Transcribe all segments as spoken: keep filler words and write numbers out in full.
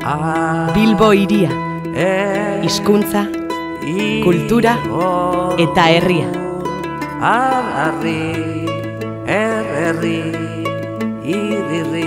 Bilbo hiria, hizkuntza, kultura eta herria. Arri, erri, irirri.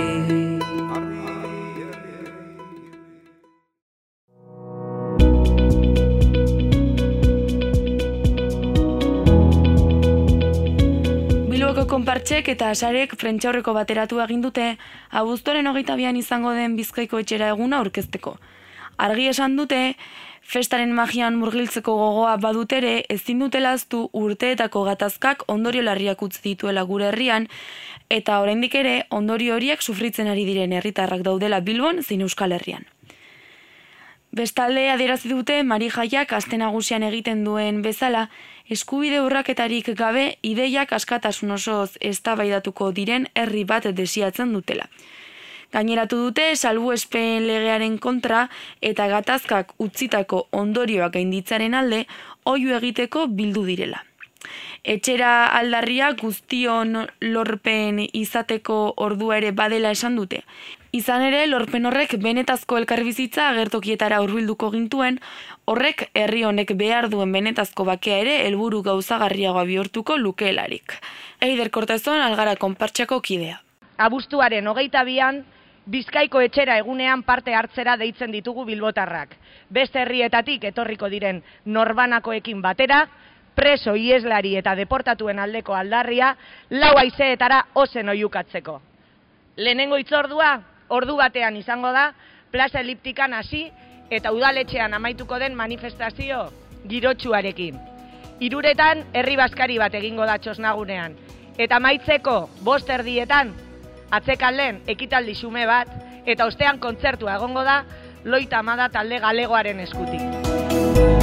Bilboko konpartsek eta sarek prentsaurreko bateratu egin dute abuztuaren hogeita bian izango den Bizkaiko etxera eguna aurkezteko. Argi esan dute, festaren magian murgiltzeko gogoa badutere ezin dutela ahaztu urteetako gatazkak ondorio larriak utzi dituela gure herrian, eta oraindik ere ondorio horiek sufritzen ari diren herritarrak daudela Bilbon zein Euskal Herrian. Bestalde adierazi dute Mari Jaiak aste nagusian egiten duen bezala, eskubide urraketarik gabe ideiak askatasun osoz eztabaidatuko diren herri bat desiatzen dutela. Gaineratu dute salbuespen legearen kontra eta gatazkak utzitako ondorioak gainditzaren alde oihu egiteko bildu direla. Etxera aldarria guztion lorpen izateko ordua ere badela esan dute. Izan ere, lorpen horrek benetazko elkarbizitza agertokietara hurbilduko gintuen, horrek herri honek behar duen benetazko bakea ere helburu gauzagarriagoa bihurtuko lukeelarik. Eider Kortazon, Algara konpartsako kidea. Abuztuaren hogeita bian, Bizkaiko etxera egunean parte hartzera deitzen ditugu bilbotarrak. Beste herrietatik etorriko diren norbanakoekin batera, preso, ieslari eta deportatuen aldeko aldarria lau haizeetara ozen oihukatzeko. Lehenengo hitzordua, ordu batean izango da, plaza eliptikan hasi eta udaletxean amaituko den manifestazio girotsuarekin. Hiruretan herri bazkari bat egingo da txosnagunean, eta amaitzeko bost erdietan atzekalden ekitaldi xume bat, eta ostean kontzertua egongo da Loita Amada talde galegoaren eskutik.